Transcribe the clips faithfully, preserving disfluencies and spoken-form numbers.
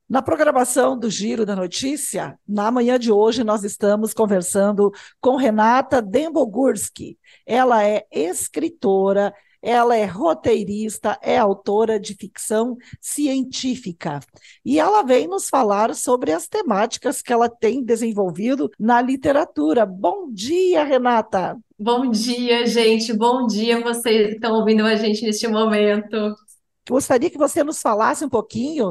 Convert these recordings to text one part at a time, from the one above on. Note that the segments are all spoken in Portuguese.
Na programação do Giro da Notícia, na manhã de hoje, nós estamos conversando com Renata Dembogurski. Ela é escritora, ela é roteirista, é autora de ficção científica. E ela vem nos falar sobre as temáticas que ela tem desenvolvido na literatura. Bom dia, Renata! Bom dia, gente. Bom dia, vocês que estão ouvindo a gente neste momento. Gostaria que você nos falasse um pouquinho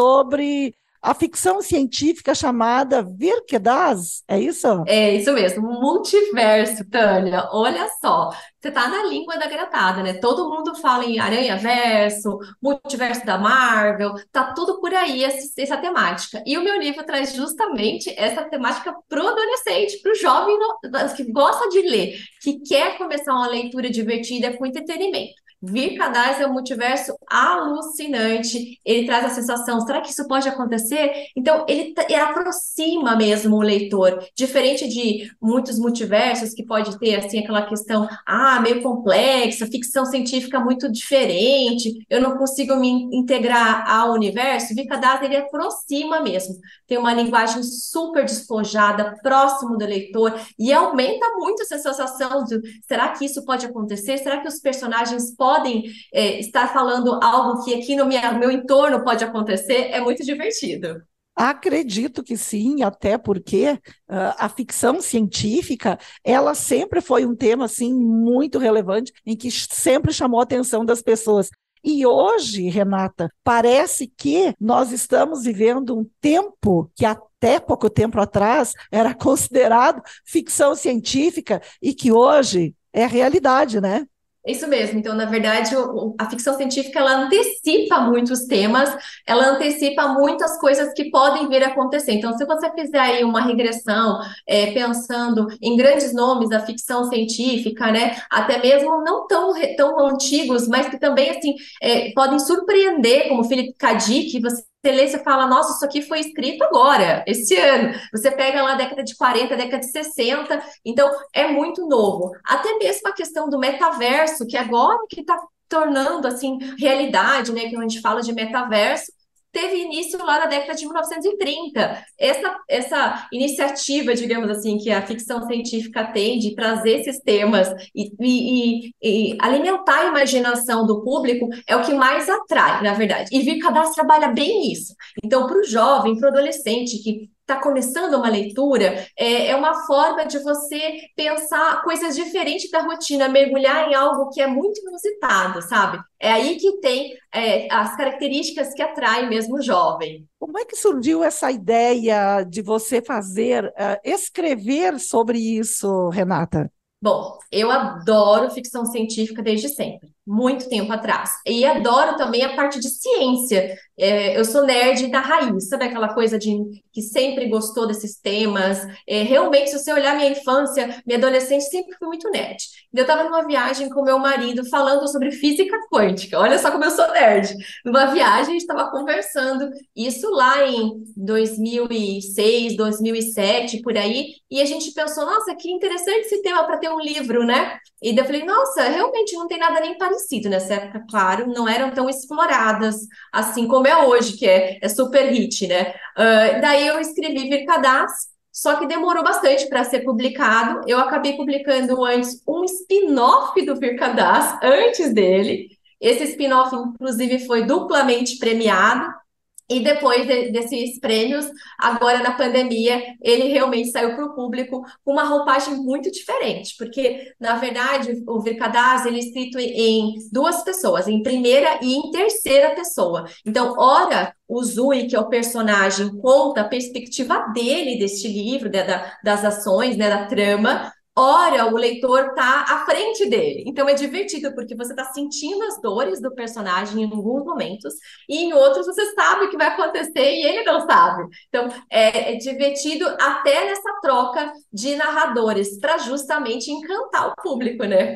sobre a ficção científica chamada Virkedas, é isso? É isso mesmo, multiverso, Tânia. Olha só, você tá na língua da garotada, né? Todo mundo fala em aranha-verso, multiverso da Marvel, tá tudo por aí essa, essa temática. E o meu livro traz justamente essa temática pro adolescente, pro jovem no- que gosta de ler, que quer começar uma leitura divertida com entretenimento. Vir Cadais é um multiverso alucinante. Ele traz a sensação, será que isso pode acontecer? Então, ele, t- ele aproxima mesmo o leitor, diferente de muitos multiversos que pode ter assim aquela questão, ah, meio complexa, ficção científica muito diferente, eu não consigo me integrar ao universo. Vicadatas ele aproxima mesmo, tem uma linguagem super despojada, próximo do leitor e aumenta muito essa sensação de, será que isso pode acontecer? Será que os personagens podem é, estar falando algo que aqui no minha, meu entorno pode acontecer? É muito divertido. Acredito que sim, até porque uh, a ficção científica, ela sempre foi um tema assim muito relevante, em que sempre chamou a atenção das pessoas. E hoje, Renata, parece que nós estamos vivendo um tempo que até pouco tempo atrás era considerado ficção científica e que hoje é realidade, né? Isso mesmo. Então, na verdade, o- o- a ficção científica ela antecipa muitos temas, ela antecipa muitas coisas que podem vir a acontecer. Então, se você fizer aí uma regressão, é, pensando em grandes nomes da ficção científica, né, até mesmo não tão, re- tão antigos, mas que também assim é, podem surpreender, como Philip K. Dick, você lê e você fala, nossa, isso aqui foi escrito agora, esse ano. Você pega lá a década de quarenta, década de sessenta, então é muito novo. Até mesmo a questão do metaverso, que agora que está tornando assim realidade, né? Que a gente fala de metaverso, teve início lá na década de mil novecentos e trinta. Essa, essa iniciativa, digamos assim, que a ficção científica tem de trazer esses temas e, e, e, e alimentar a imaginação do público é o que mais atrai, na verdade. E Vir Cadastro trabalha bem isso. Então, para o jovem, para o adolescente que está começando uma leitura, é, é uma forma de você pensar coisas diferentes da rotina, mergulhar em algo que é muito inusitado, sabe? É aí que tem é, as características que atraem mesmo o jovem. Como é que surgiu essa ideia de você fazer, uh, escrever sobre isso, Renata? Bom, eu adoro ficção científica desde sempre, muito tempo atrás. E adoro também a parte de ciência. É, eu sou nerd da raiz, sabe aquela coisa de que sempre gostou desses temas? É, realmente, se você olhar minha infância, minha adolescência, sempre fui muito nerd. Eu estava numa viagem com meu marido falando sobre física quântica. Olha só como eu sou nerd. Numa viagem, a gente estava conversando, isso lá em dois mil e seis, dois mil e sete, por aí, e a gente pensou, nossa, que interessante esse tema para ter um livro, né? E daí eu falei, nossa, realmente não tem nada nem parecido nessa época, claro, não eram tão exploradas assim como é hoje, que é, é super hit, né? Ah, daí eu escrevi Vircadás, só que demorou bastante para ser publicado. Eu acabei publicando antes um spin-off do Vircadás, antes dele. Esse spin-off, inclusive, foi duplamente premiado. E depois de- desses prêmios, agora na pandemia, ele realmente saiu para o público com uma roupagem muito diferente, porque, na verdade, o Vircadaz, ele é escrito em duas pessoas, em primeira e em terceira pessoa. Então, ora, o Zui, que é o personagem, conta a perspectiva dele deste livro, né, da- das ações, né, da trama, ora, o leitor está à frente dele. Então, é divertido, porque você está sentindo as dores do personagem em alguns momentos, e em outros você sabe o que vai acontecer e ele não sabe. Então, é, é divertido até nessa troca de narradores, para justamente encantar o público, né?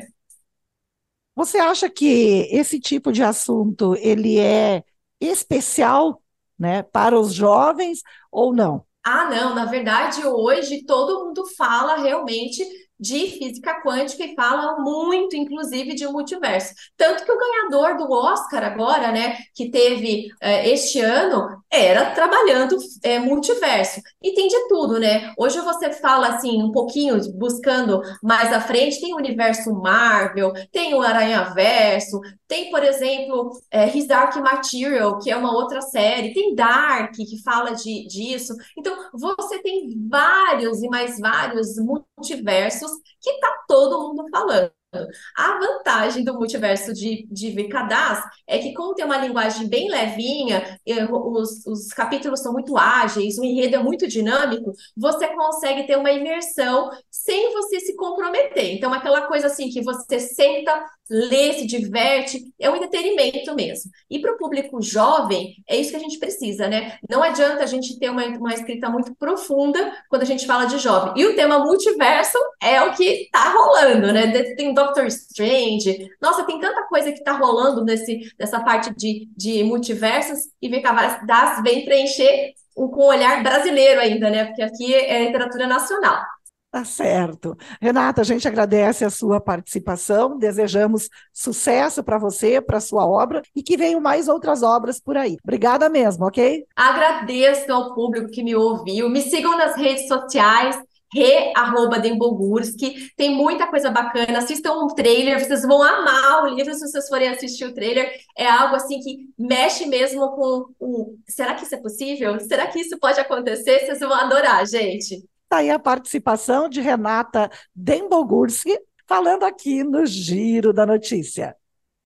Você acha que esse tipo de assunto ele é especial, né, para os jovens ou não? Ah, não, na verdade, hoje todo mundo fala realmente. de física quântica e falam muito, inclusive, de multiverso. Tanto que o ganhador do Oscar agora, né, que teve é, este ano, era trabalhando é, multiverso. E tem de tudo, né? Hoje você fala assim, um pouquinho, buscando mais à frente, tem o universo Marvel, tem o Aranhaverso, tem, por exemplo, é, His Dark Material, que é uma outra série, tem Dark, que fala de, disso. Então, você tem vários e mais vários multiversos que está todo mundo falando. A vantagem do multiverso de, de V K D A S é que, como tem uma linguagem bem levinha, eh, os, os capítulos são muito ágeis, o enredo é muito dinâmico, você consegue ter uma imersão sem você se comprometer. Então, aquela coisa assim que você senta, lê, se diverte, é um entretenimento mesmo. E para o público jovem, é isso que a gente precisa, né? Não adianta a gente ter uma, uma escrita muito profunda quando a gente fala de jovem. E o tema multiverso é o que está rolando, né? Tem Doctor Strange. Nossa, tem tanta coisa que está rolando nesse, nessa parte de, de multiversos e V K D A S vem preencher um, com o olhar brasileiro ainda, né? Porque aqui é literatura nacional. Tá certo. Renata, a gente agradece a sua participação, desejamos sucesso para você, para a sua obra e que venham mais outras obras por aí. Obrigada mesmo, ok? Agradeço ao público que me ouviu. Me sigam nas redes sociais, re arroba Dembogurski. Tem muita coisa bacana. Assistam um trailer, vocês vão amar o livro se vocês forem assistir o trailer. É algo assim que mexe mesmo com o... Será que isso é possível? Será que isso pode acontecer? Vocês vão adorar, gente. Está aí a participação de Renata Dembogurski, falando aqui no Giro da Notícia.